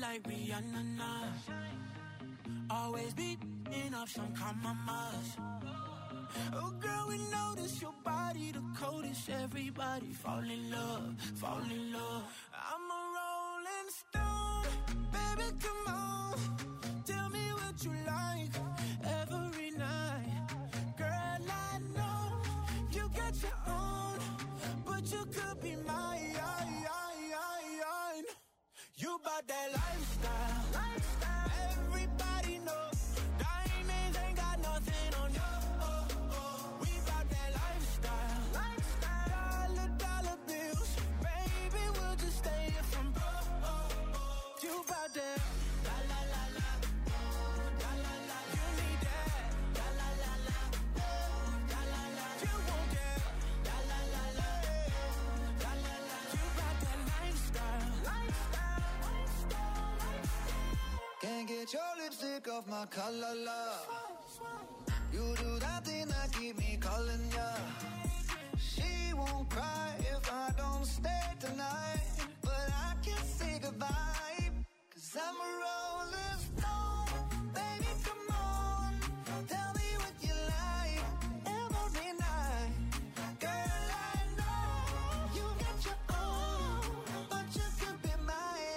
like Rihanna now. Always beating up some compromise. Oh girl, we notice your body the coldest. Everybody fall in love, fall in love. I'm a rolling stone, baby, come on. Tell me what you like every night. Girl, I know you got your own, but you could be mine. You bout that lifestyle, everybody know. Diamonds ain't got nothing on you. We bout that lifestyle, dollar bills. Baby, we'll just stay here from broke. You bout that la la la la, la la la. You need that la la la la, la la la. You want that la la la la, la la la. You bout that lifestyle. Can't get your lipstick off my collar, love. You do that thing that keep me calling ya. She won't cry if I don't stay tonight, but I can't say goodbye, 'cause I'm a rolling stone. Baby, come on, tell me what you like every night. Girl, I know you got your own, but you could be mine.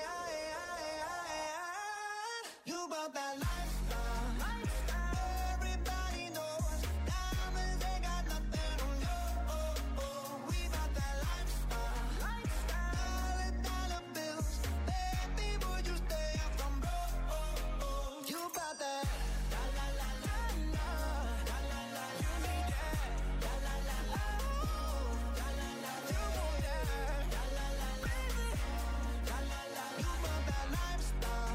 You about that lifestyle, everybody knows. Diamonds ain't got nothing on you. We about that lifestyle, dollar bills. Baby, would you stay up from broke? You about that la la la la la, la la la. You need that la la la la, la la la. You want that la la la la, la la la. You about that lifestyle.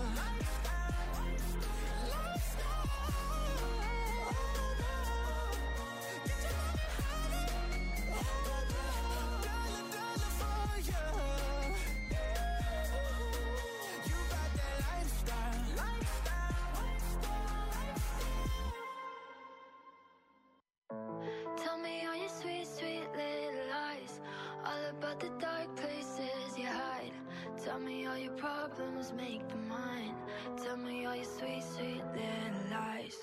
Tell me all your sweet, sweet little lies, all about the dark places you hide. Tell me all your problems, make them mine. Tell me all your sweet, sweet little lies.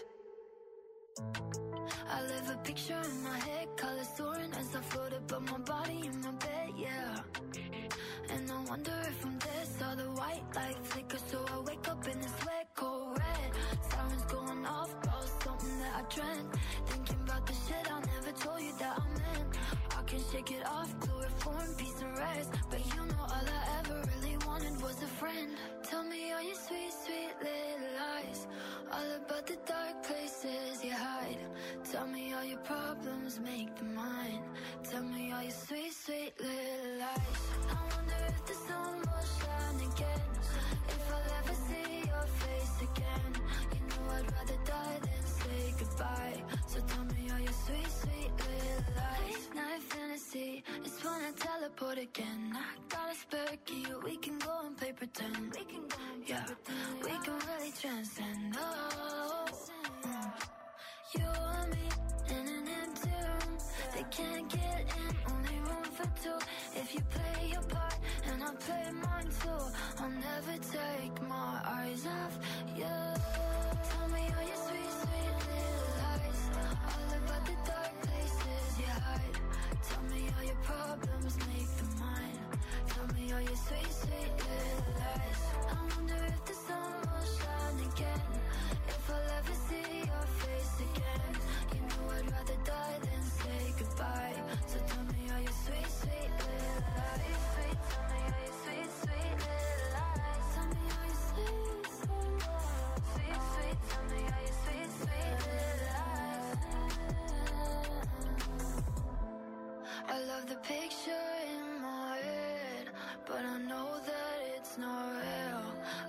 I live a picture in my head, colors soaring as I float above my body in my bed, yeah. And I wonder if I'm dead, saw the white light flicker, so I wake up in this wet, cold red. Sirens going off, about something that I dreamt. Thinking about the shit I never told you that I meant. I can shake it off, chloroform, peace and rest. But you know all I ever really wanted was a friend. Tell me all your sweet, sweet little lies, all about the dark places you hide. Tell me all your problems, make them mine. Tell me all your sweet, sweet little lies. I wonder if the sun will shine again, if I'll ever see your face again. You know I'd rather die than say goodbye. So tell me all your sweet, sweet little lies. Late night fantasy, it's when I teleport again. I got a spare key, we can go and play pretend. Yeah, we can really transcend. Oh, you and me in an empty room. They can't get in, only room for two. If you play your part and I play mine too, I'll never take my eyes off you. Tell me all your sweet, sweet little lies, all about the dark places you hide. Tell me all your problems, make them mine. Tell me all your sweet, sweet little lies. I wonder if the sun will shine again, if I'll ever see your face again. You know I'd rather die than say goodbye. So tell me all your sweet, sweet little lies. Sweet, tell me all your sweet, sweet little lies. Tell me all your sweet, sweet, sweet, sweet. Tell me all your sweet, sweet little lies. I love the picture in my head, but I know that it's not real.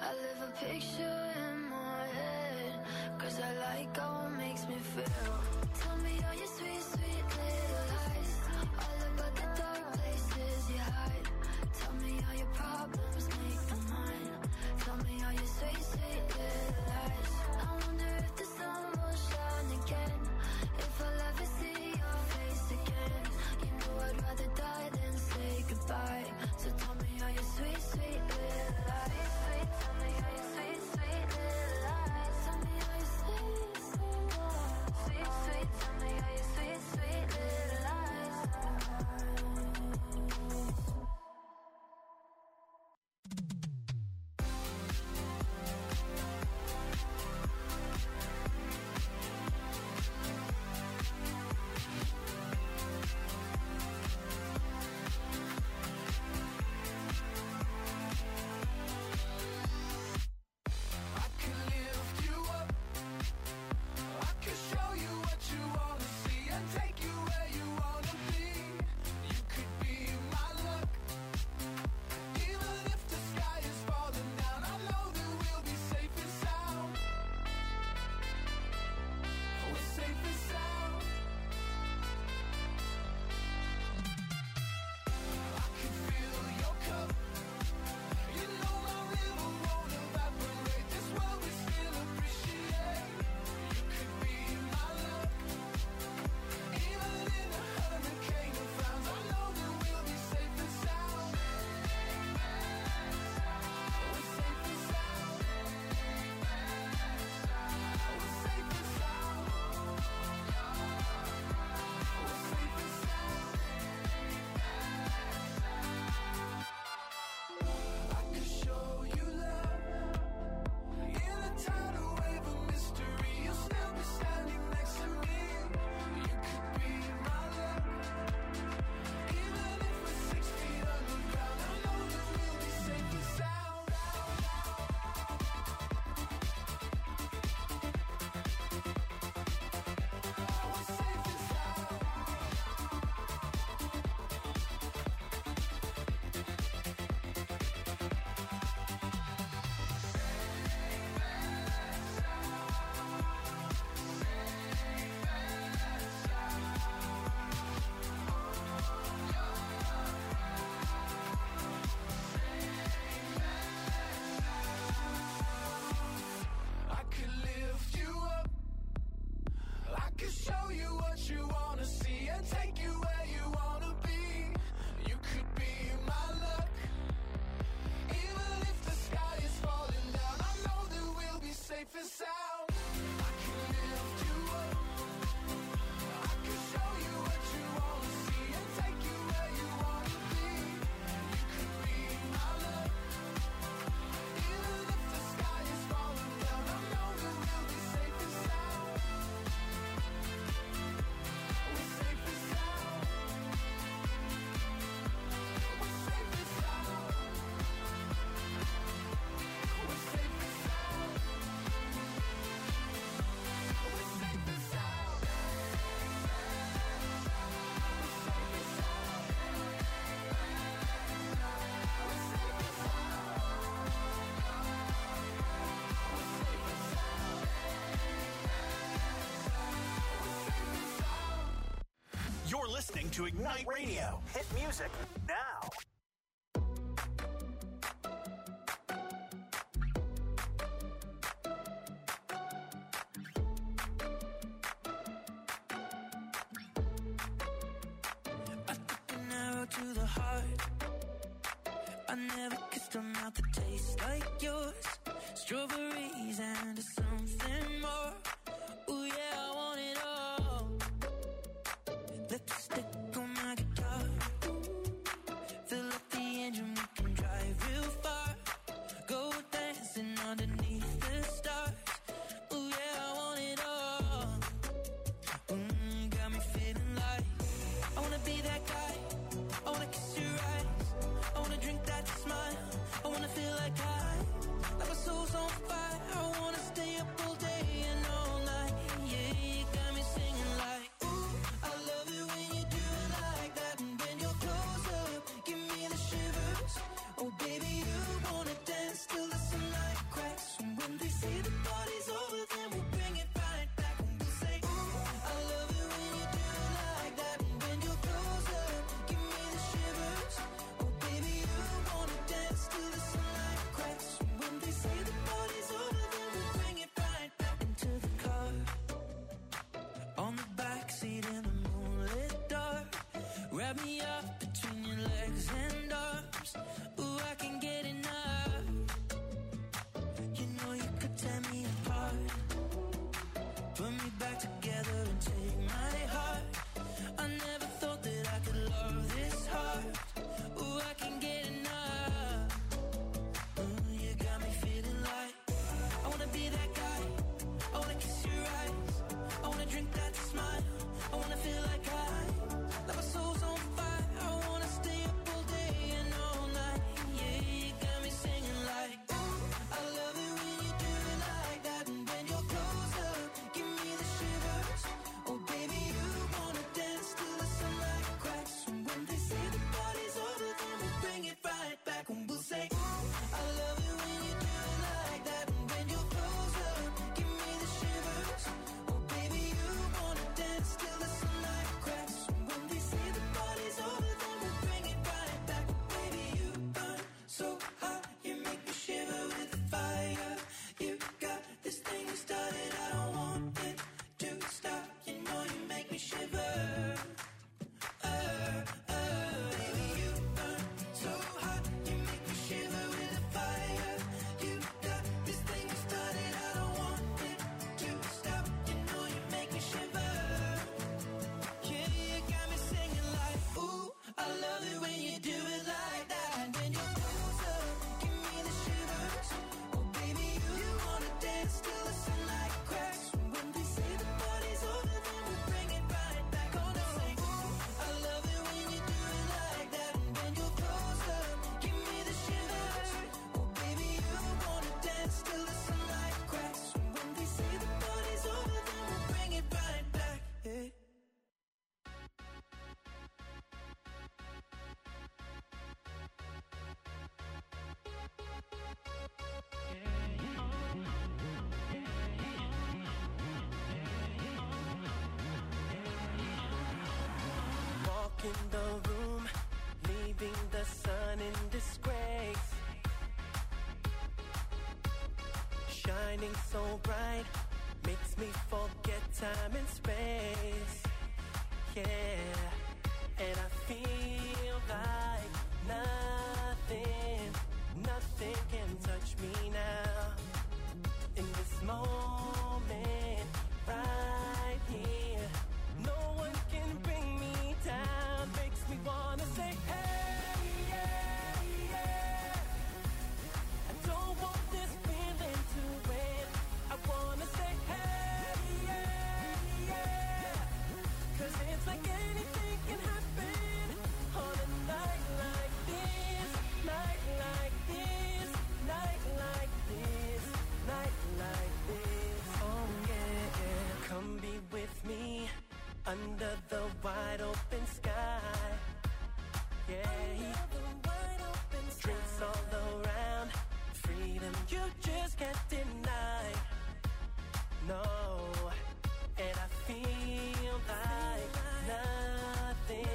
listening to Ignite Radio. Hit music now. To the heart, I never kissed a mouth that tastes like yours. Strawberries and something more. Ooh yeah, I want it all. Lipstick on my guitar. Fill up the engine, we can drive real far. Go dancing underneath the stars. Ooh yeah, I want it all. Got me feeling like I wanna be that guy. I wanna kiss your eyes, I wanna drink that smile, I wanna feel like my soul's on fire, I wanna stay up all day and all night, yeah, you got me singing like, ooh, I love it when you do it like that, and when you're close up, give me the shivers, oh baby, you wanna dance till the sunlight cracks, and when they say the party's over, then we'll bring it right back, and we'll say, ooh, I love it when you do it like that, and when you're close up, give me the shivers, oh baby, you wanna dance till the sunlight cracks, and when they say the party's over, then we'll bring it right back into the car. On the backseat in the moonlit dark, wrap me up between your legs and arms. Ooh, I can get enough. You know you could tear me apart, put me back together and take my heart. I never thought that I could love this hard. Ooh, I can get enough. You got me feeling like I wanna be that guy. I wanna kiss your eyes, I wanna drink that smile, I wanna feel like my soul's on fire, I wanna stay up all day and all night, yeah, you got me singing like, ooh, I love it when you do it like that, and when you're close up, give me the shivers, oh baby, you wanna dance till the sunlight cracks, and when they say the party's over, then we'll bring it right back, and we'll say, ooh, I love it when you do it like that, and when you're close up, give me the shivers, oh baby, you wanna dance till the sunlight cracks, and when they say the party's over, then we'll bring it right back, baby, you burn so hot, you make me shiver with the fire, you got this thing you started, I don't want it to stop, you know you make me shiver. Baby, you burn so hot, you make me shiver with the fire. You got this thing you started, I don't want it to stop. You know you make me shiver. Yeah, you got me singing like, ooh, I love it when you do it like that. And when you're close up, give me the shivers. Oh baby, you wanna dance till the sunlight cracks. And when they say the party's over, then we'll bring it right back. Oh no, say, ooh, I love it when you do it like that. And when you're close up, give me the shivers. Oh baby, you wanna dance till the sunlight cracks. And when they say the party's over, then we'll bring it right back. Yeah. Walk in the room, leaving the sun in disgrace. Shining so bright, makes me forget time and space. Yeah, and I feel like nothing can touch me now. In this moment, right here, no one can bring me down. Makes me wanna say, hey, yeah, yeah. I don't want this feeling to end. I wanna say, hey, yeah, yeah. 'Cause it's like anything can happen on a night like this, night like this, night like this, night like this. Oh yeah, yeah. Come be with me under the wide open sky. Yeah, drinks all around, freedom you just can't deny. No, and I feel like nothing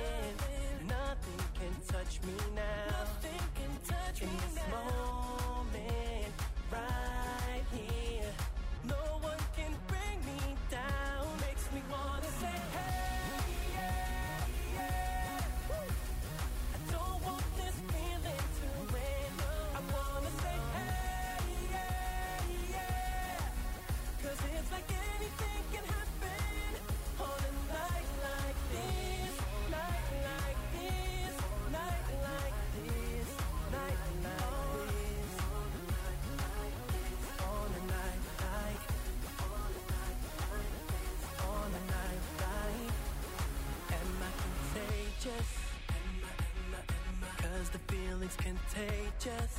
contagious.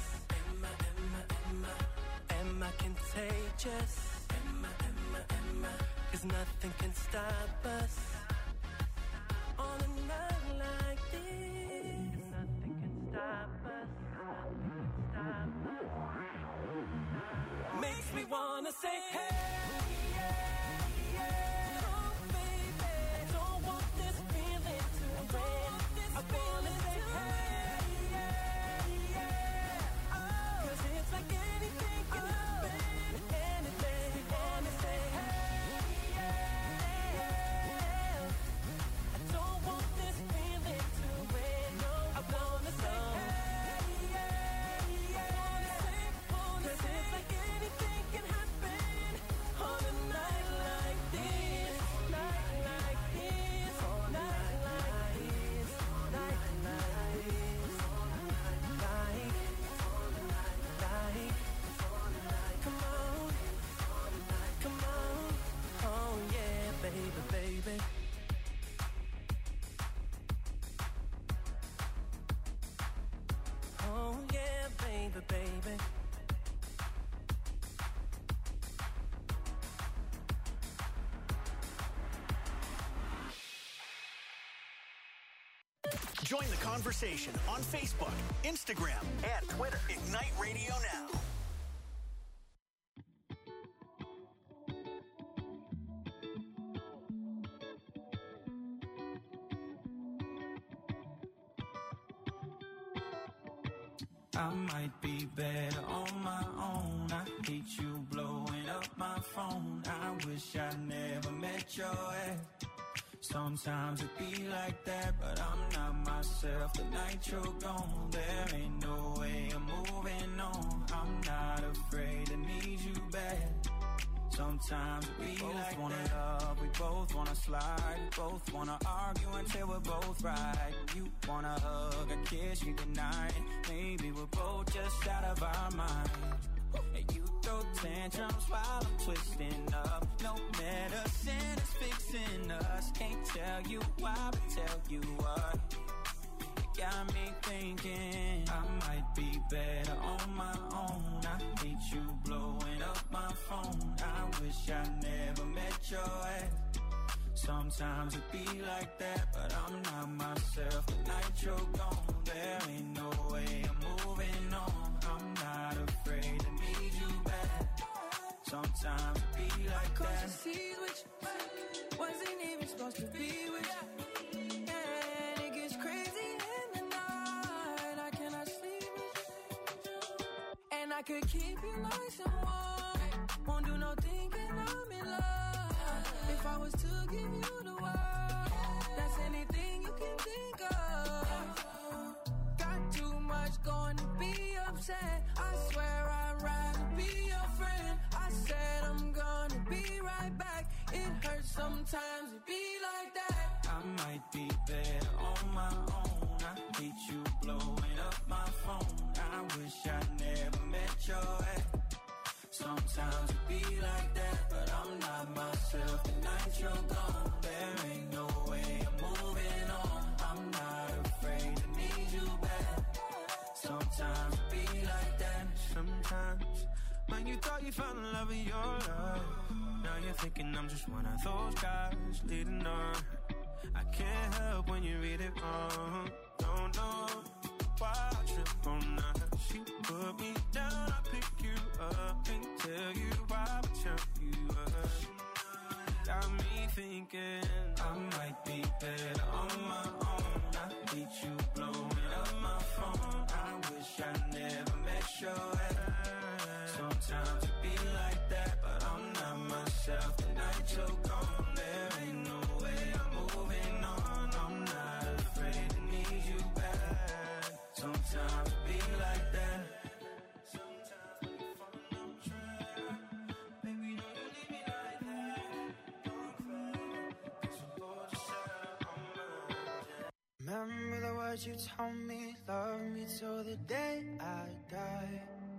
Am I contagious? Am I? 'Cause nothing can stop us. On a night like this, nothing can stop us. Makes me wanna say, hey, yeah, yeah. Oh, baby, don't want this feeling to end. I wanna say, hey, yeah, yeah. Oh, 'cause it's like anything can happen. Anything, we wanna say, hey, yeah, yeah. I don't want this feeling to end. No, I wanna say, hey, yeah, yeah. 'Cause it's like anything can happen on a night like this, night like this, night like this, night like this, like, come on, oh yeah, baby, baby. Oh yeah, baby, baby. Join the conversation on Facebook, Instagram, and Twitter. Ignite Radio Now. I might be better on my own. I hate you blowing up my phone. I wish I never met your ex. Sometimes it be like that, but I'm not myself. The night you're gone, there ain't no way I'm moving on. I'm not afraid to need you back. Sometimes we both like wanna love, we both wanna slide, we both wanna argue until we're both right. You wanna hug, a kiss you goodnight. Maybe we're both just out of our mind. And you throw tantrums while I'm twisting up. No medicine is fixing us. Can't tell you why, but tell you what. You got me thinking I might be better on my own. I hate you blowing up my phone. I wish I never met your ex. Sometimes it be like that, but I'm not myself. The night you're gone, there ain't no way I'm moving on. I'm not afraid to need you back. Sometimes it be like that. Wasn't even supposed to be with you. And it gets crazy in the night. I cannot sleep with you. And I could keep you nice and warm. Won't do no thinking I'm in love. If I was to give you the world, that's anything you can think of. Got too much going to be upset. I swear I'd rather be your friend. I said I'm gonna be right back. It hurts sometimes to be like that. I might be better on my own. I hate you blowing up my phone. I wish I never met your ex. Sometimes it be like that, but I'm not myself. The night you're gone, there ain't no way I'm moving on. I'm not afraid to need you back. Sometimes it be like that. Sometimes, when you thought you found the love of your life, now you're thinking I'm just one of those guys leading on. I can't help when you read it wrong. Don't know why I trip on that. She put me down, I pick you up. Can't tell you why, but tell you up. Got me thinking I might be better on my own. I hate you blowing up my phone. I wish I never met your ex. Sometimes it be like that, but I'm not myself. The night you're gone, there ain't no way I'm moving on. I'm not afraid to need you back. Sometimes it be like that. Sometimes we fall on track. Baby, don't you leave me like that. Don't cry, 'cause I'm bored to shut on my. Remember the words you told me, love me till the day I die.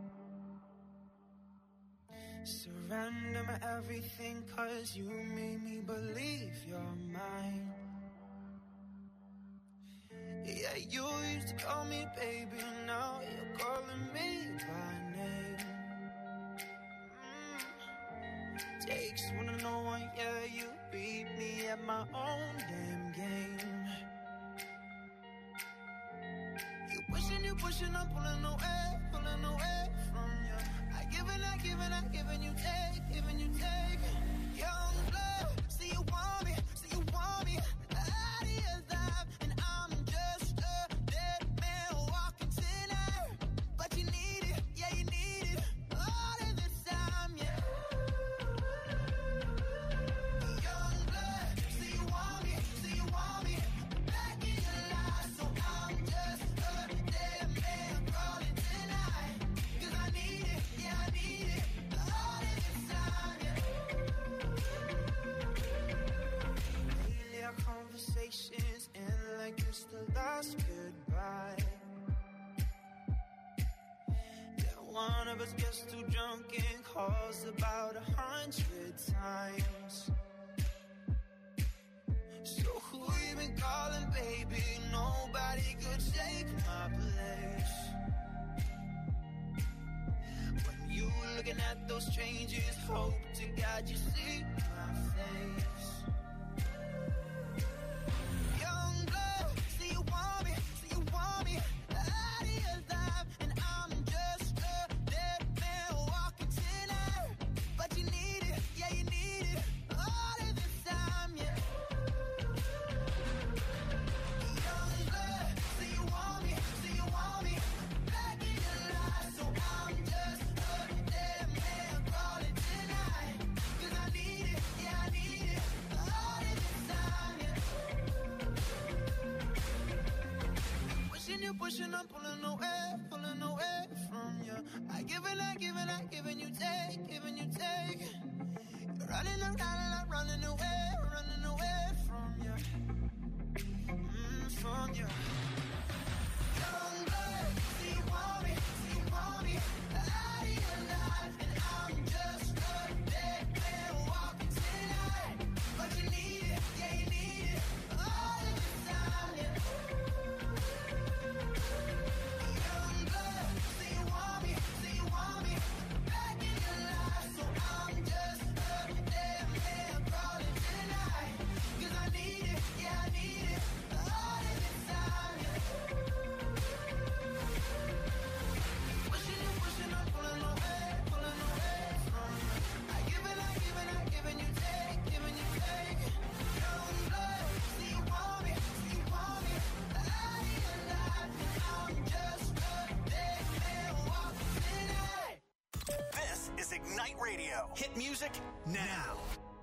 Surrender my everything, 'cause you made me believe you're mine. Yeah, you used to call me baby, now you're calling me by name. Takes one to know one, yeah, you beat me at my own damn game. You pushing, I'm pulling away from you. I giving you take. Young blood, see you want me, out of your life, and I'm just a dead man walking tonight. But you need it, yeah, you need it, all of this time, yeah. Young blood, see you want me, back in your life, so I'm just a dead man crawling tonight. 'Cause I need it, yeah, I need it, all of this time, yeah. Lately our conversations end like it's the last goodbye. Yeah, one of us gets too drunk and calls about 100 times. So who you been calling, baby? Nobody could take my place. When you looking at those changes, hope to God you see my face. Young blood, see you want me, out of your life, and I'm just a dead man walking tonight. But you need it, yeah, you need it, all of this time, yeah. Young blood, see you want me, back in your life, so I'm just a dead man crawling tonight. 'Cause I need it, yeah, I need it, all of this time, yeah. Pushing, I'm pulling away from you. I giving you take. You're running away from you. From you. Young blood, see you want me, out of your life, and I'm just a dead man walking tonight. But you need it, yeah, you need it, all of this time, yeah. Young blood, see you want me, back in your life, so I'm just a dead man crawling tonight. 'Cause I need it, yeah, I need it, all of this time, yeah. Pushing, I'm pulling away from you. I giving you take. Young blood, see you want me, out of your life, and I'm just a dead man walking tonight. This is Ignite Radio. Hit music now.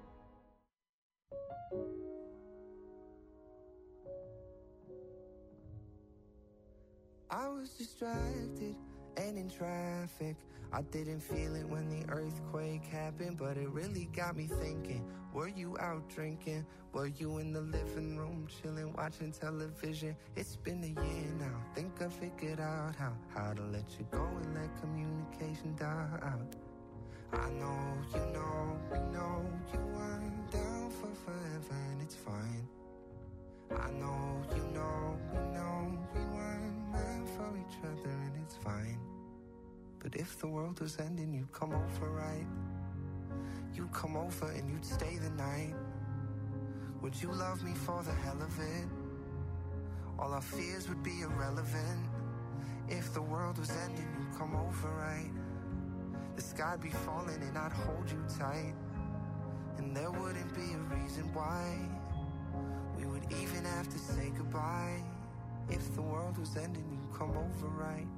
I was distracted and in traffic. I didn't feel it when the earthquake happened, but it really got me thinking. Were you out drinking? Were you in the living room chilling, watching television? It's been a year now. Think I figured out how to let you go and let communication die out. I know, you know, we know you weren't down for forever, and it's fine. I know, you know, we know we weren't meant for each other, and it's fine. But if the world was ending, you'd come over, right? You'd come over and you'd stay the night. Would you love me for the hell of it? All our fears would be irrelevant. If the world was ending, you'd come over, right? The sky'd be falling and I'd hold you tight. And there wouldn't be a reason why we would even have to say goodbye. If the world was ending, you'd come over, right?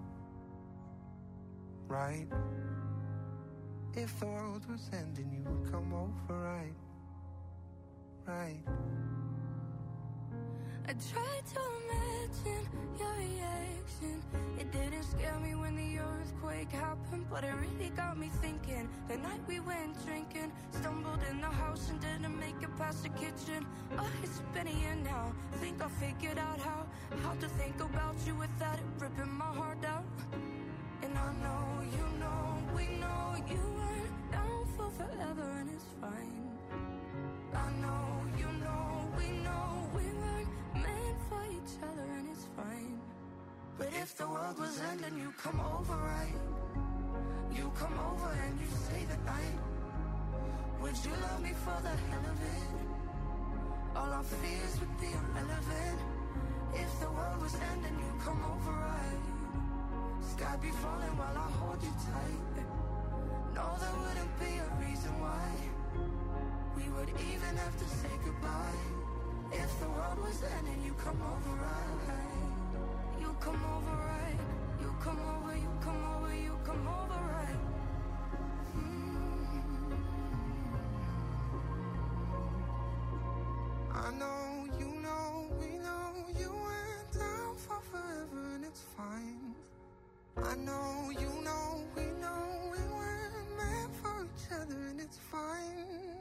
Right? If the world was ending, you would come over, right? Right? I tried to imagine your reaction. It didn't scare me when the earthquake happened, but it really got me thinking. The night we went drinking, stumbled in the house and didn't make it past the kitchen. Oh, it's been a year now. Think I figured out how to think about you without it ripping my heart out. And I know, you know, we know you weren't down for forever, and it's fine. I know, you know, we weren't meant for each other, and it's fine. If the world was ending, you come over, right? You come over and you stay the night. Would you love me for the hell of it? All our fears would be irrelevant. If the world was ending, you come over, right? Sky be falling while I hold you tight. No, there wouldn't be a reason why we would even have to say goodbye. If the world was ending, you come over, right? You come over, right? You come over, you come over, you come over, right? I know, you know, we know you went down for forever and it's fine. I know, you know, we know we weren't meant for each other and it's fine.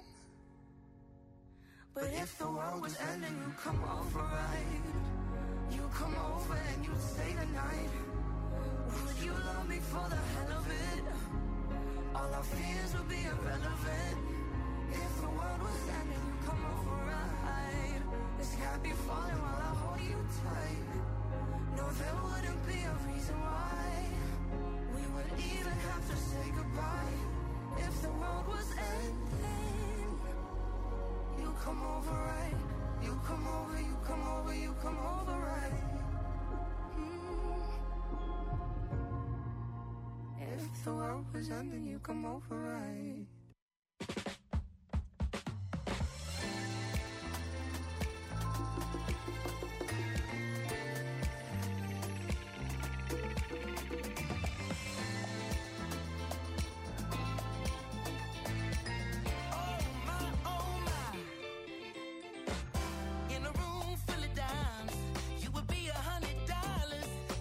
But if the world was ending, you come over, right? You come over and you stay the night. Would you love me for the hell of it? All our fears would be irrelevant. If the world was ending, you come over, right? The sky be falling while I hold you tight. No, there wouldn't be a reason why we would even have to say goodbye. If the world was ending, you come over, right? You come over, you come over, you come over, right? If the world was ending, you come over, right?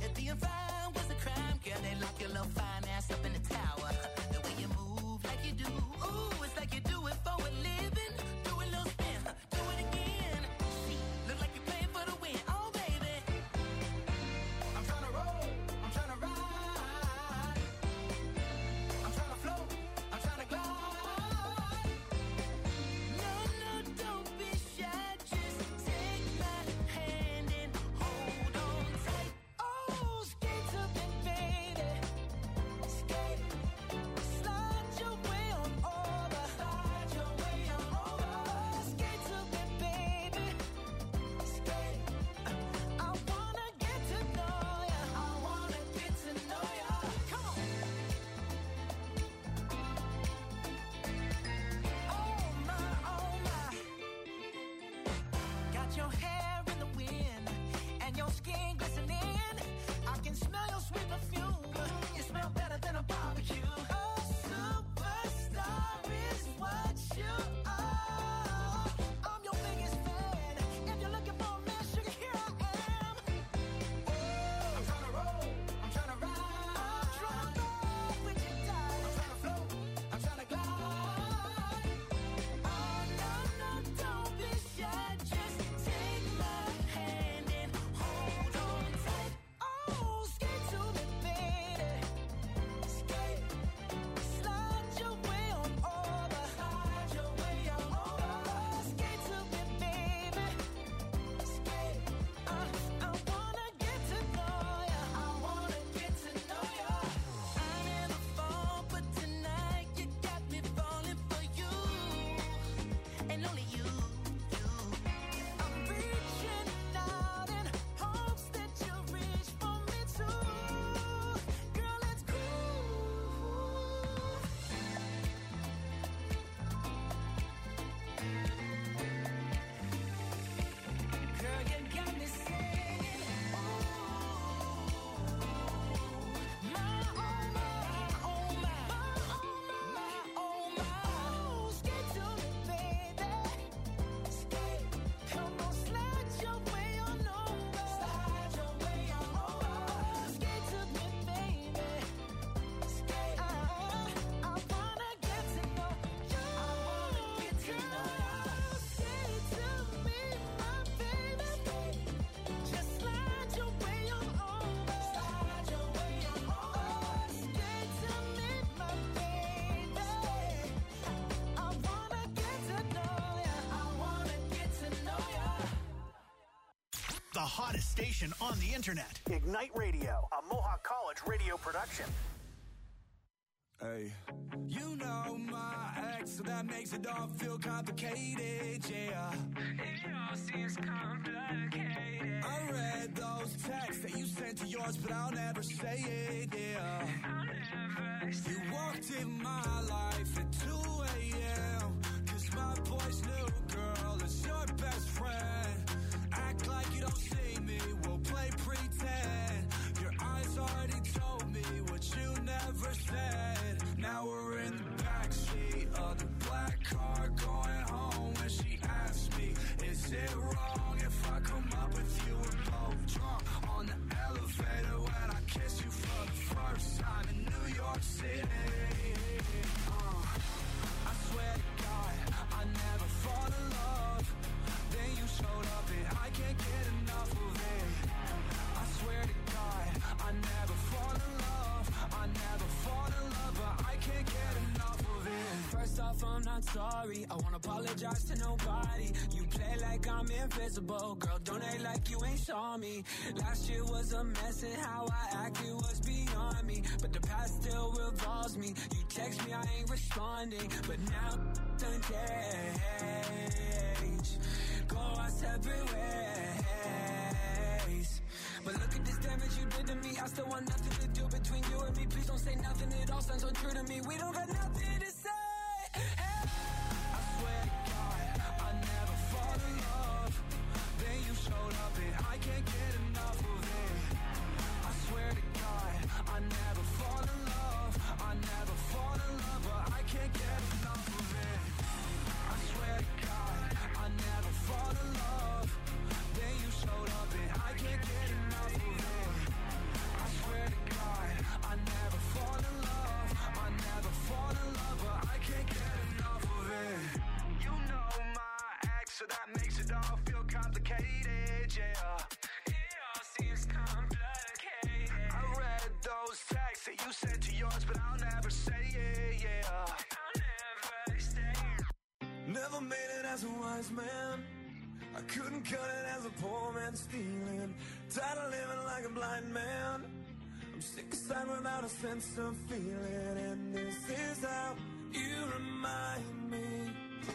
Your little fine ass up in the tower. The way you move like you do the hottest station on the internet. Ignite Radio, a Mohawk College radio production. Hey, you know my ex, so that makes it all feel complicated, yeah. It all seems complicated. I read those texts that you sent to yours, but I'll never say it, yeah. I'll never say it. You walked in my life at 2 a.m. Cause my boy's new girl is your best friend. Act like you don't see me, we'll play pretend. Your eyes already told me what you never said. Now we're in the backseat of the black car going home. When she asked me, is it wrong if I come up with you? We're both drunk on the elevator when I kiss you for the first time in New York City. I swear to God, I never fall in love. Then you showed up and I can't get enough of it. I swear to God, I never fall in love. I never fall in love, but I can't get enough of it. First off, I'm not sorry. I won't apologize to nobody. You play like I'm invisible. Girl, don't act like you ain't saw me. Last year was a mess and how I acted was beyond me. But the past still revolves me. You text me, I ain't responding. But now done change. Go our separate ways. But look at this damage you did to me. I still want nothing to do between you and me. Please don't say nothing, it all sounds untrue to me. We don't got nothing to say. Hey. I swear to God, I never fall in love. Then you showed up and I can't get enough of it. I swear to God, I never fall in love. I never fall in love, but I can't get enough of it. I swear to God, I never fall in love. Then you showed up and I can't get enough of it. I swear to God, I never fall in love. I never fall in love, but I can't get enough of it. You know my ex, so that makes it all feel complicated, yeah. It all seems complicated. I read those texts that you sent to yours, but I'll never say it, yeah. I'll never say it. Never made it as a wise man. I couldn't cut it as a poor man stealing. Tired of living like a blind man. I'm sick aside without a sense of feeling. And this is how you remind me.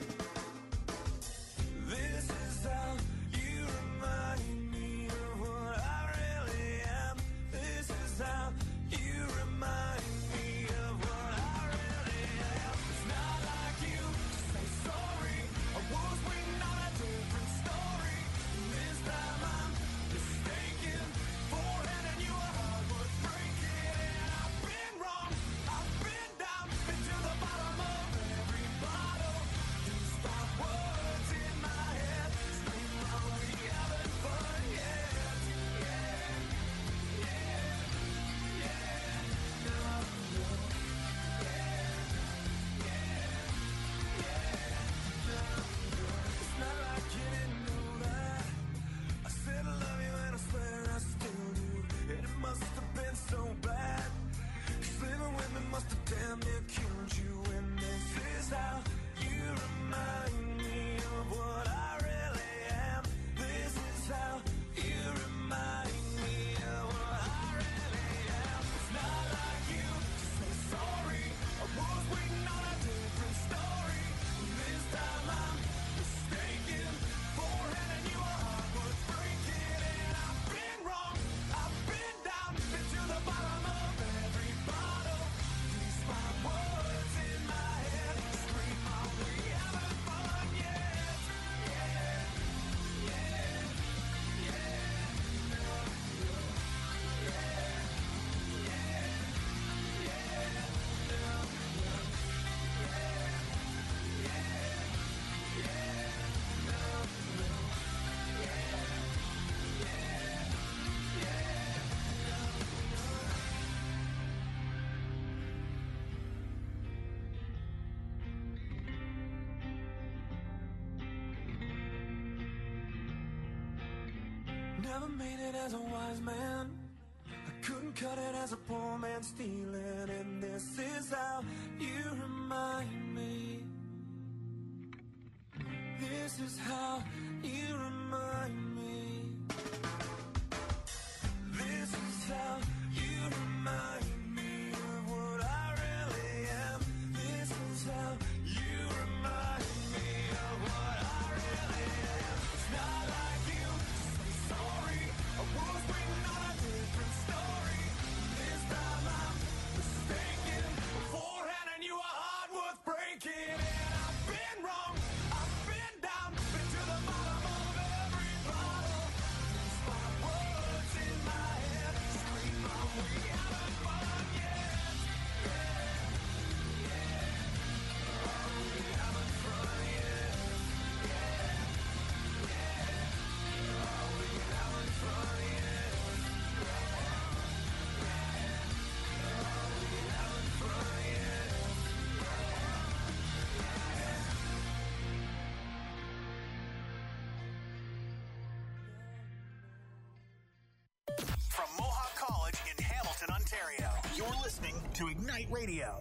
This is how you remind me of what I really am. This is how you remind me of what I really am. It's not like you to say sorry. I was waiting on a different story. This time I'm mistaken for handing you a heart worth breaking. And I've been wrong, I've been down, been to the bottom of every bottle. These 5 words in my head scream out we haven't fun yet. Yeah, yeah, yeah, no, no. Yeah, yeah, yeah, no, no. It's not like you didn't know that. I said I love you and I swear I still do. And it must have been so bad. 'Cause living with me must have damn near killed you. And this is how you remind me of what I really am. This is how you remind me of what I really am. It's not like you to say sorry. I was waiting on a different story. This time I'm mistaken for handing you a heart worth breaking. And I've been wrong, I've been down, been to the bottom of every bottle. These 5 words in my head scream out we haven't fun yet. Yeah, yeah, yeah, no, no. Yeah, yeah, yeah, no, no. Yeah, yeah, yeah, no, no. Yeah, yeah, yeah, no, no. Never made it as a wise man. I couldn't cut it as a poor man stealing. And this is how you remind me. This is how you remind me. worth breaking. And I've been wrong, I've been down, been to the bottom of every bottle. Spot words in my head, scream on, we haven't fun yet. Oh, we haven't fun yet. Oh, we haven't fun yet. Oh, we haven't fun yet. From Mohawk College in Hamilton, Ontario, you're listening to Ignite Radio.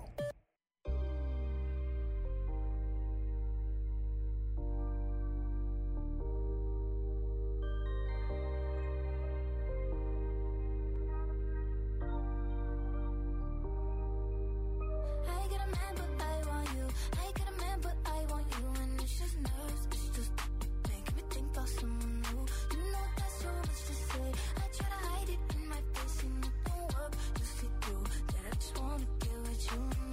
I get a man, but I want you. I get a man, but I want you. And it's just nerves, it's just making me think about someone new. You know that's so much to say. I try to hide it in my face and it don't work. You see through that I just wanna get with you.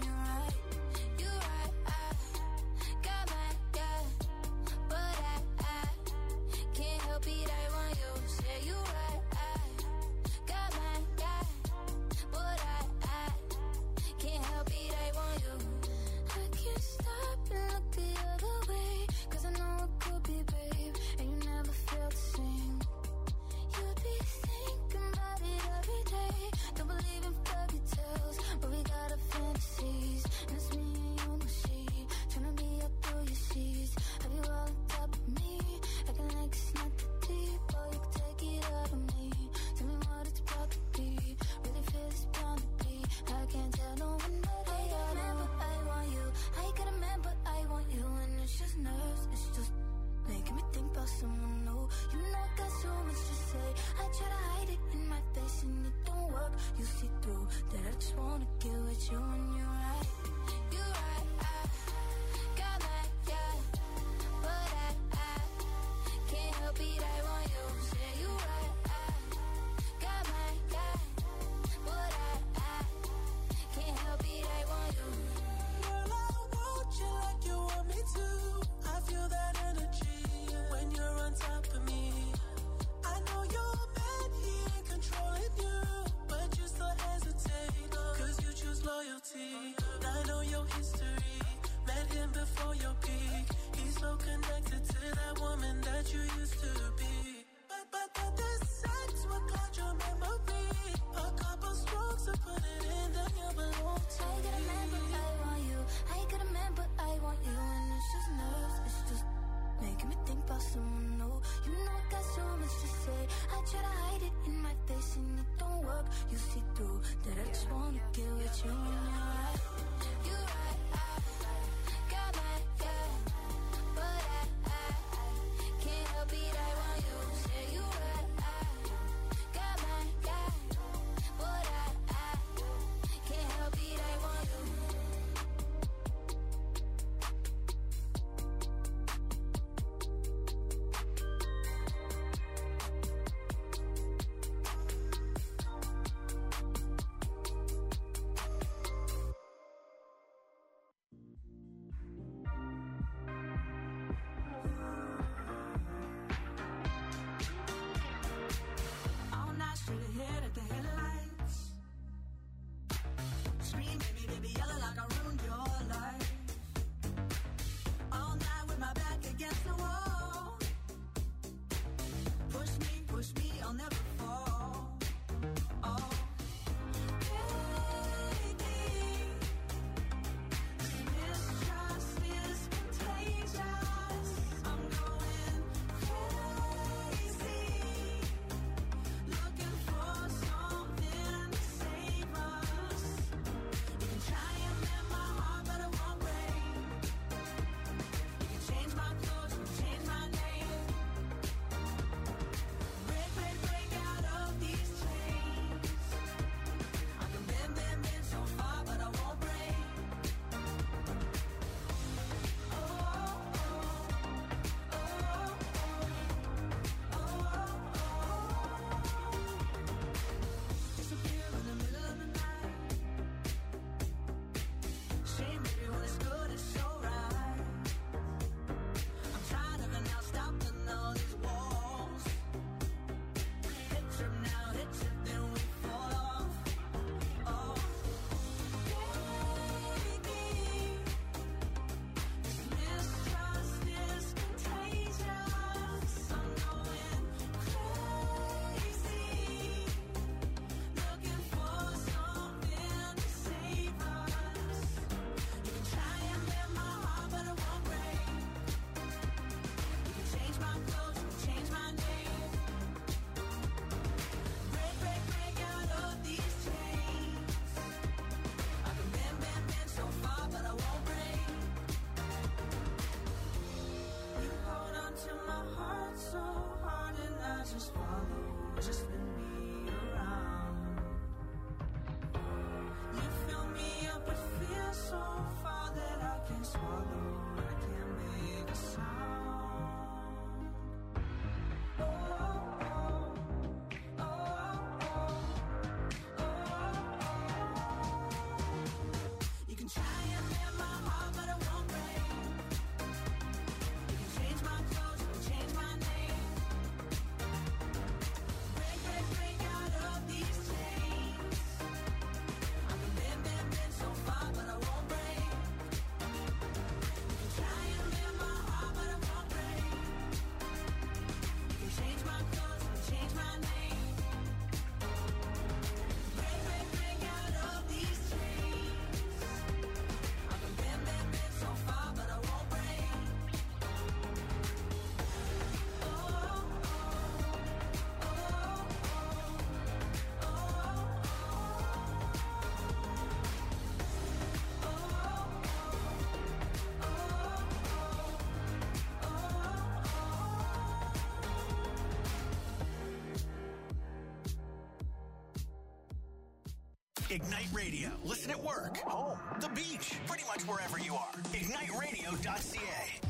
Ignite Radio. Listen at work, home, the beach, pretty much wherever you are. IgniteRadio.ca.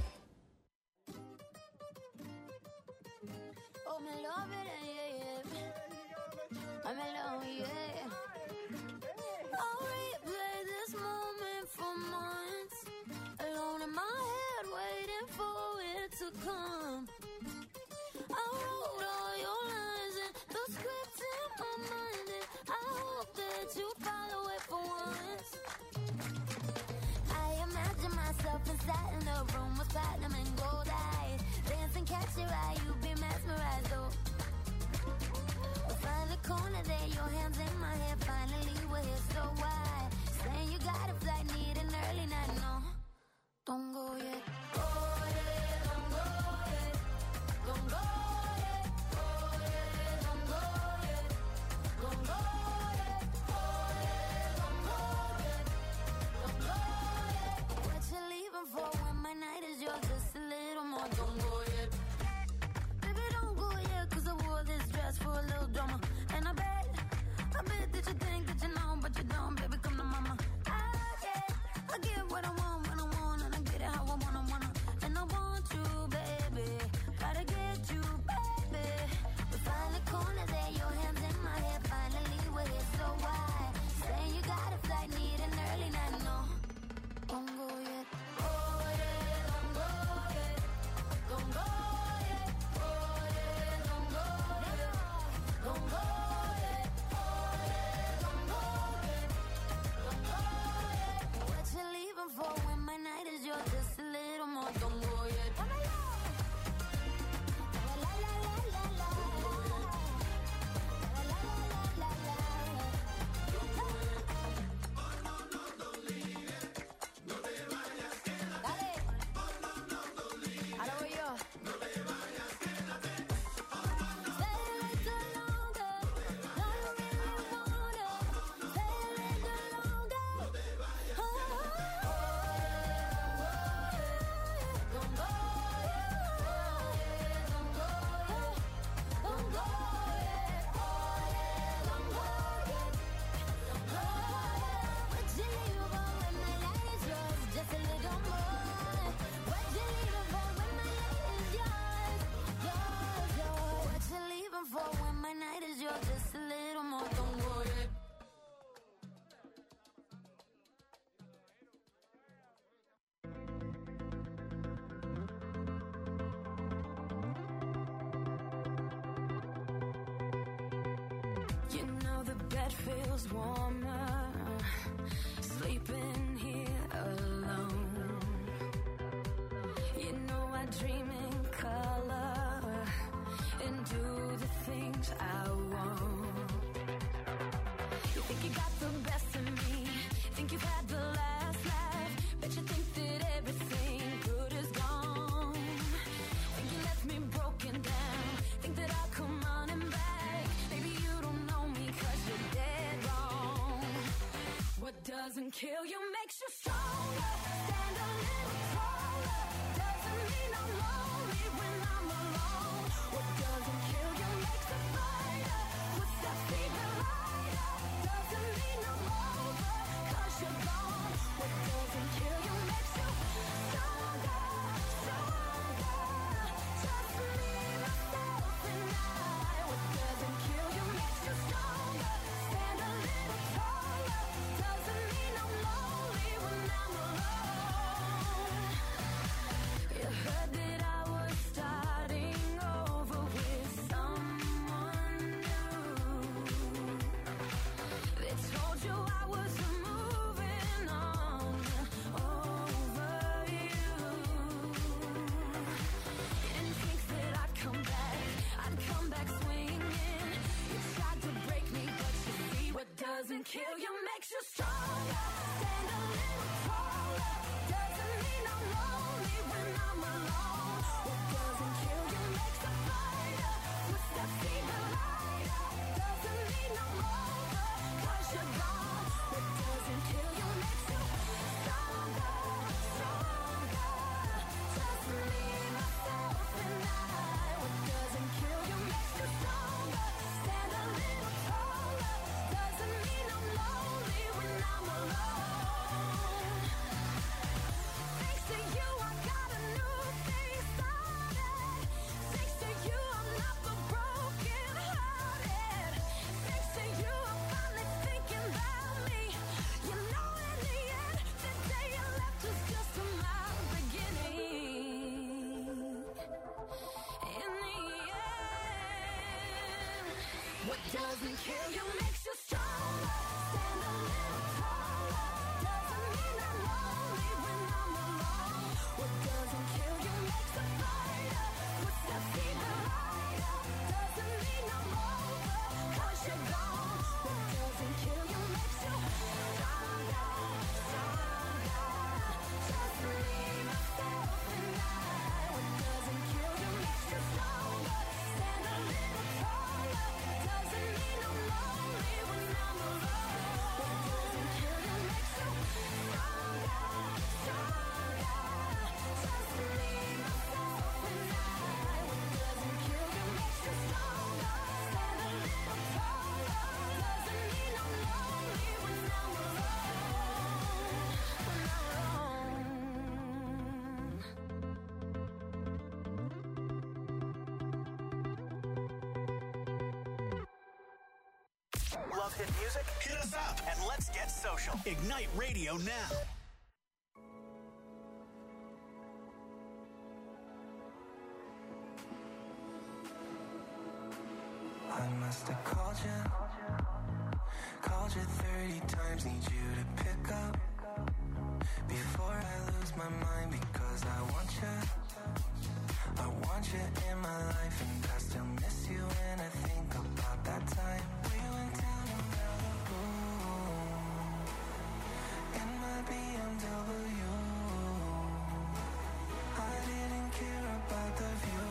Oh, me love it, yeah. I'm alone, yeah. I'll replay this moment for months. Alone in my head, waiting for it to come. I wrote all your lines and the script in my mind, and I hope that you follow it for once. I imagine myself inside in the room with platinum and gold eyes. Dance and catch your eye, you be mesmerized, oh. We'll find the corner there, your hands in my hair. Finally we're here, so why? Saying you got a flight, need an early night, no. Don't go yet. Oh yeah, don't go yet. Don't go yet. Oh yeah, don't go yet. Don't go yet. Oh yeah, don't go yet. Don't go yet. What you leaving for when my night is yours? Just a little more. Don't go yet. Baby, don't go yet, 'cause I wore this dress for a little drama. And I bet that you think that you know, but you don't. Baby, come to mama. I get what I want when I want, and I get it how I wanna. And I want you, baby. Gotta get you, baby. We find the corner there, your hands in my hair. Finally we're here, so why? Saying you got a flight, need an early night, no. Don't go yet. Oh yeah, don't go yet. Don't go yet. Oh yeah, don't go yet. Don't go yet. Oh yeah, don't go yet. Don't go yet. What you leaving for when my night is yours? Just a little more. Don't go yet. La la la la la la. La la la la la la. Dale. Ahora voy yo. Stay a little longer. No, you really wanna. Stay a little longer. Oh, don't go yet. Don't go yet. Don't go yet. Oh yeah, don't go yet. Don't go yet. What you leaving for when my night is yours? Just a little more. What you leaving for when my night is yours? Yours, yours. What you leaving for when my night is yours? Just a little more. Don't go yet. You know the bed feels warmer, sleeping here alone. You know I dream in color and do the things I want. You think you got the best of me, think you've had the last laugh, bet you think that everything good is gone. Think you left me broken down, think that I'll come running back. Maybe you don't know me 'cause you're dead wrong. What doesn't kill you makes you stronger. Stand a little taller. Doesn't mean I'm lonely when I'm alone. What doesn't kill you makes a fighter. What's that feeling lighter? Doesn't mean I'm over 'cause you're gone. What doesn't kill you makes you stronger, stronger. Just me, myself, and I. What doesn't kill you makes you stronger. Stand a little taller. Doesn't mean I'm lonely when I'm alone. You heard that I was starting over with someone new. They told you I was moving on over you. You didn't think that I'd come back swinging. You tried to break me, but you see what doesn't kill you makes you stronger. Stand a little taller. Doesn't mean I'm lonely when I'm alone. What doesn't kill you makes a fighter. What's that feeling lighter? Doesn't mean I'm over 'cause you're gone. What doesn't kill you makes you stronger, stronger. Just me, myself, and I. What doesn't kill you makes you stronger. Stand a little taller. Doesn't mean I'm lonely What doesn't kill you makes you stronger. Stand a little taller. Doesn't mean I'm lonely when I'm alone. What doesn't kill you makes a fighter. Footsteps even lighter. Doesn't mean I'm over, 'cause you're gone. What doesn't kill you makes you stronger, stronger. Just me, myself, and I. What doesn't kill you makes you stronger. Stand a little taller. Doesn't mean I'm lonely when I'm alone. What doesn't kill you makes you stronger, stronger. Just me, myself, and I. What doesn't kill you makes you stronger. Stand a little taller. Doesn't mean I'm lonely when I'm alone. When I'm alone. Love hit music? Hit us up and let's get social. Ignite Radio now. I must have called you 30 times, need you to pick up before I lose my mind, because I want you in my life, and I still miss you when I think about that time we went down to Malibu in my BMW. I didn't care about the view.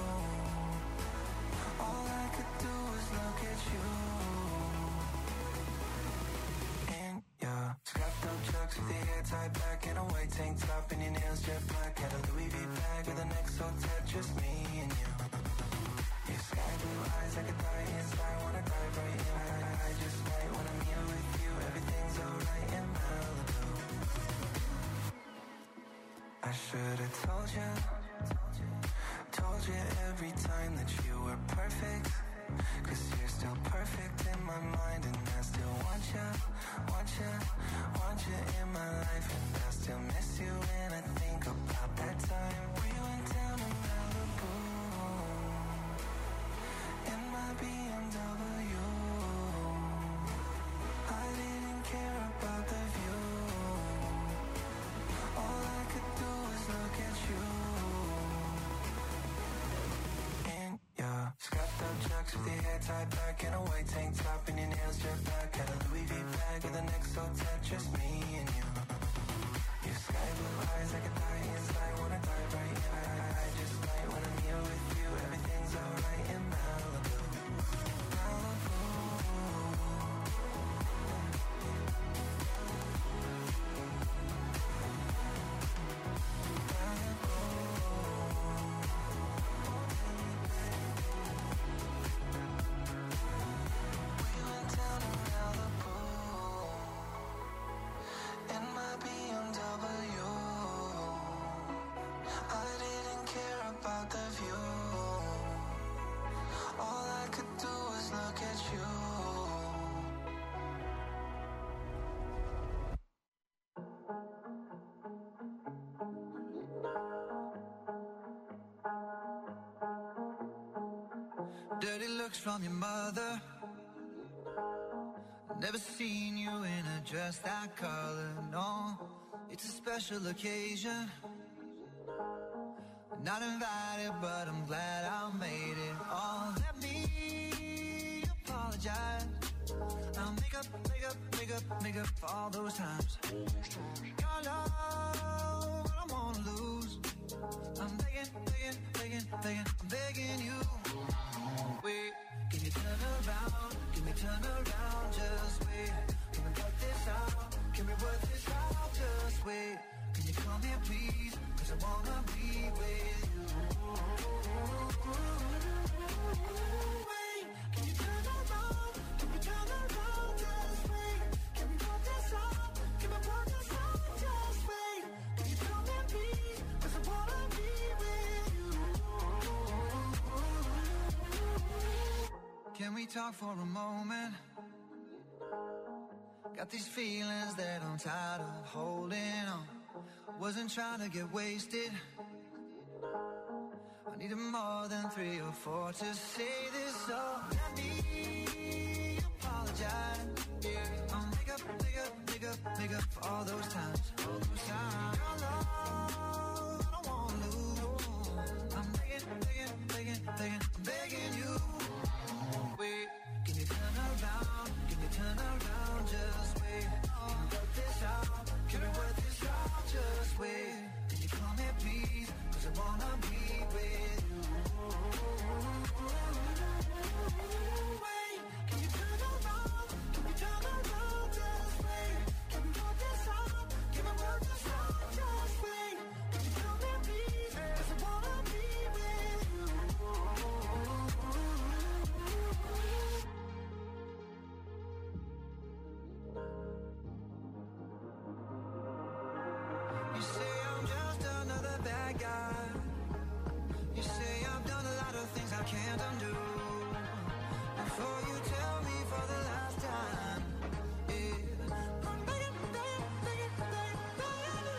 All I could do was look at you. In your scuffed up chucks with your hair tied back in a white tank top and your nails jet black. Had a Louis V bag with an XO tat, just me and you. Your sky blue eyes like a die inside, wanna dive right in. I just might when I'm here with you. Everything's alright in Malibu. I should've told you every time that you were perfect, 'cause you're still perfect in my mind, and I still want you in my life, and I still miss you when I think about that time we went down to Malibu in my BMW. I didn't care about the view. All I could do was look at you. In your scuffed up chucks with your hair tied back in a white tank top and your nails jet black. Had a Louis V bag with an XO tat, just me and you. Your sky blue eyes like a die inside, wanna dive right in. I just might when I'm here with you. Everything's alright in Malibu. Malibu. Dirty looks from your mother. Never seen you in a dress that color, no. It's a special occasion. Not invited, but I'm glad I made it. Oh, let me apologize. I'll make up for all those times. Your love, I don't wanna lose. I'm begging, I'm begging you. Wait, can you turn around? Can we turn around? Just wait. Can we work this out? Can we work this out? Just wait. Can you come here, please? 'Cause I wanna be with you. Wait, can you turn around? Can we turn around? Just wait. Can we work this out? Can we work this out? Just wait. Can you come here, please? 'Cause I wanna be with you. Can we talk for a moment? Got these feelings that I'm tired of holding on. Wasn't trying to get wasted. I needed more than 3 or 4 to say this, so let me apologize. Yeah, I'll make up for all those times. Your love, I don't wanna lose. I'm begging you. Wait, can you turn around? Can you turn around? Just wait. Work this out. Can we work this out? Just wait. Can you come here, please? 'Cause I wanna be with you. Wait, can you turn around? Can we turn around? Just wait. Can we work this out? Can we work this out? Just wait. Can you come here, please? 'Cause I wanna be with you. You say I'm just another bad guy. You say I've done a lot of things I can't undo. Before you tell me for the last time, yeah, I'm begging you.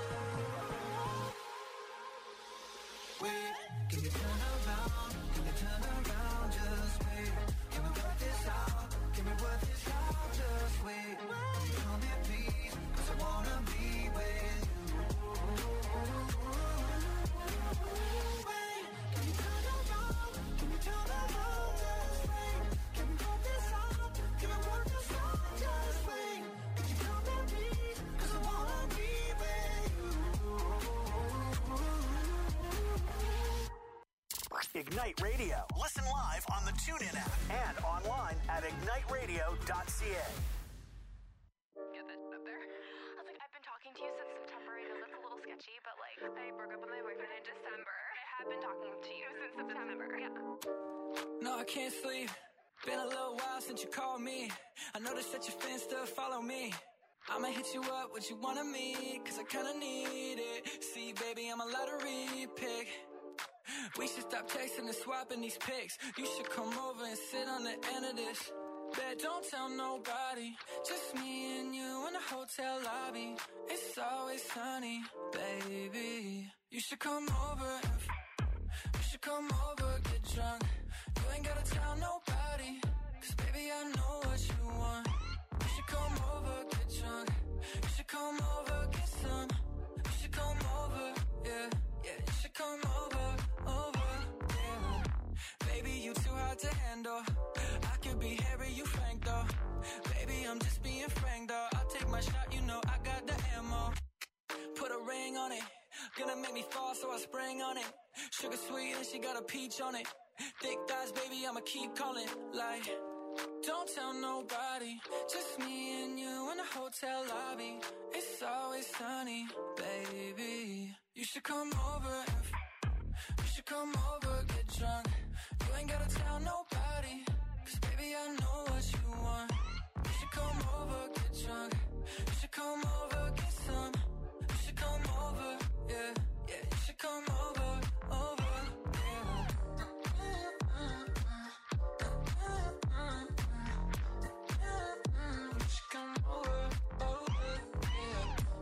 Wait, can you turn around? Can you turn around? Just wait. Can we work this out? Can we work this out? Just wait. Can you come here, please? 'Cause I wanna be with you. Wait, can you turn around? Can you turn around? Just wait. Can we work this out? Can we work this out? Just wait. Can you come here, please? 'Cause I wanna be with you. Ignite Radio. Listen live on the TuneIn app and online at igniteradio.ca. Get that up there. I was like, I've been talking to you since September. I know that's a little sketchy, but like, I broke up with my boyfriend in December. I have been talking to you since September. Yeah. No, I can't sleep. Been a little while since you called me. I noticed that your fans still follow me. I'ma hit you up, what you want of me, 'cause I kinda need it. See, baby, I'm a lottery pick. We should stop texting and swapping these pics. You should come over and sit on the end of this. Bet don't tell nobody, just me and you in the hotel lobby. It's always sunny, baby. You should come over and you should come over, get drunk. You ain't gotta tell nobody, 'cause baby I know what you want. You should come over, get drunk. You should come over, get some. You should come over, yeah, yeah. You should come over, yeah. Baby, you too hard to handle. I could be Harry, you Frank though. Baby, I'm just being frank though. I'll take my shot, you know I got the ammo. Put a ring on it. Gonna make me fall, so I sprang on it. Sugar sweet and she got a peach on it. Thick thighs, baby, I'ma keep calling. Like, don't tell nobody, just me and you in the hotel lobby. It's always sunny, baby. You should come over and you should come over, get drunk. You ain't gotta tell nobody, 'cause baby I know what you want. You should come over, get drunk. You should come over, get some. You should come over, yeah, yeah. You should come over, yeah. You should come over, yeah.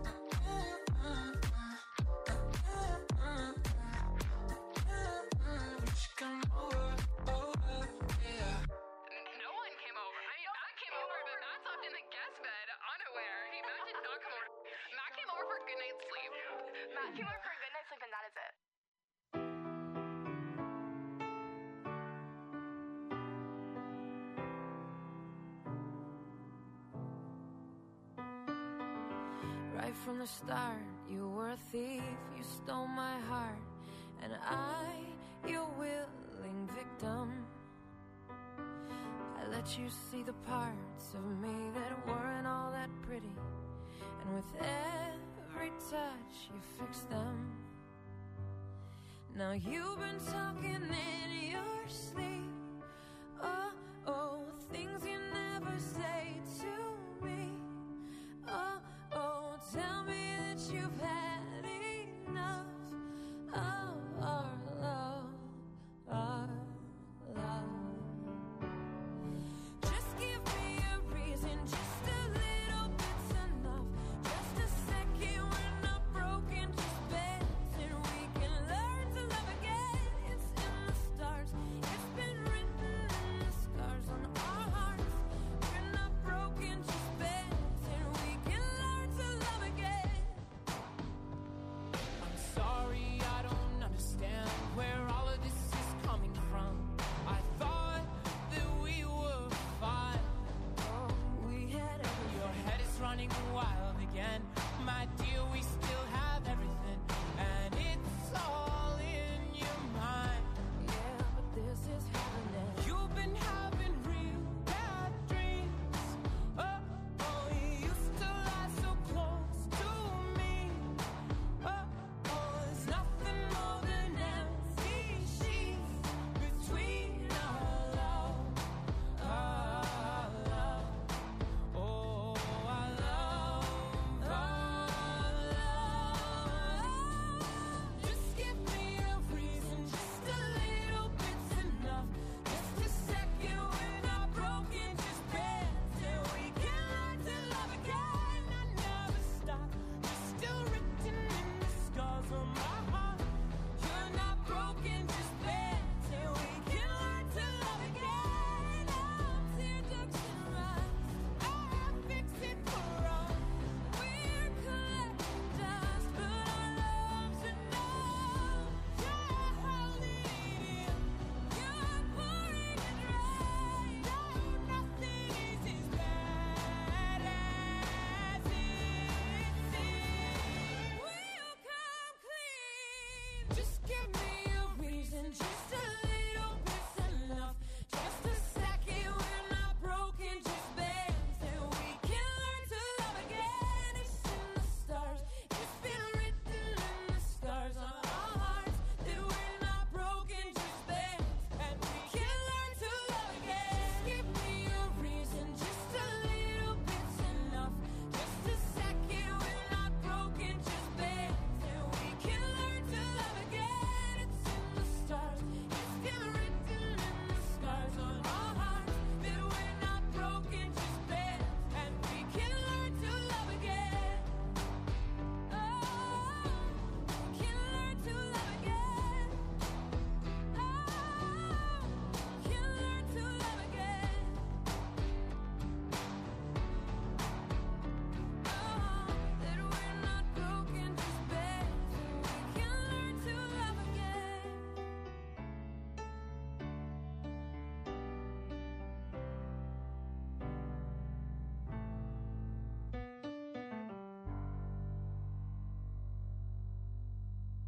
You should come over, yeah. No one came over. I mean, Matt came over, but Matt slept in the guest bed, unaware. Matt did not come over. Matt came over for a good night's sleep. Matt came over for a good night's sleep, and that is it. Right from the start, you were a thief, you stole my heart, and I, your willing victim. I let you see the parts of me that weren't all that pretty, and with every touch you fixed them. Now you've been talking in your sleep, oh, oh, things you never say to me, oh, oh, tell me that you've had enough of our love, our love. Just give me a reason, just a little bit's enough. Just a second, we're not broken, just bends, and we can learn to love again. It's in Give me